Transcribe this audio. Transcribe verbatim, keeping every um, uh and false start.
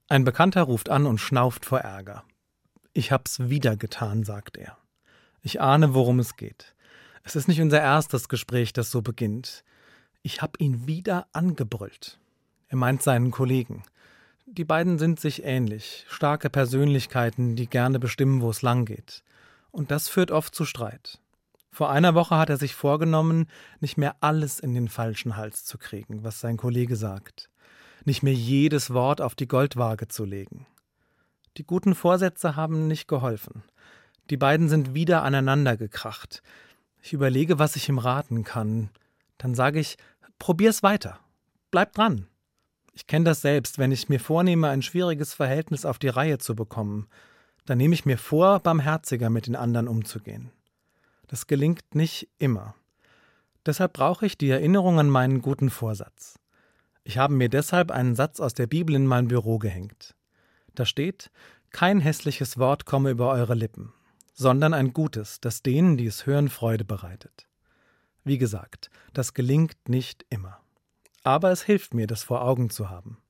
Ein Bekannter ruft an und schnauft vor Ärger. »Ich hab's wieder getan«, sagt er. Ich ahne, worum es geht. Es ist nicht unser erstes Gespräch, das so beginnt. Ich hab ihn wieder angebrüllt. Er meint seinen Kollegen. Die beiden sind sich ähnlich, starke Persönlichkeiten, die gerne bestimmen, wo es lang geht. Und das führt oft zu Streit. Vor einer Woche hat er sich vorgenommen, nicht mehr alles in den falschen Hals zu kriegen, was sein Kollege sagt. Nicht mehr jedes Wort auf die Goldwaage zu legen. Die guten Vorsätze haben nicht geholfen. Die beiden sind wieder aneinander gekracht. Ich überlege, was ich ihm raten kann. Dann sage ich, probier's weiter. Bleib dran. Ich kenne das selbst, wenn ich mir vornehme, ein schwieriges Verhältnis auf die Reihe zu bekommen. Dann nehme ich mir vor, barmherziger mit den anderen umzugehen. Das gelingt nicht immer. Deshalb brauche ich die Erinnerung an meinen guten Vorsatz. Ich habe mir deshalb einen Satz aus der Bibel in mein Büro gehängt. Da steht, kein hässliches Wort komme über eure Lippen, sondern ein gutes, das denen, die es hören, Freude bereitet. Wie gesagt, das gelingt nicht immer. Aber es hilft mir, das vor Augen zu haben.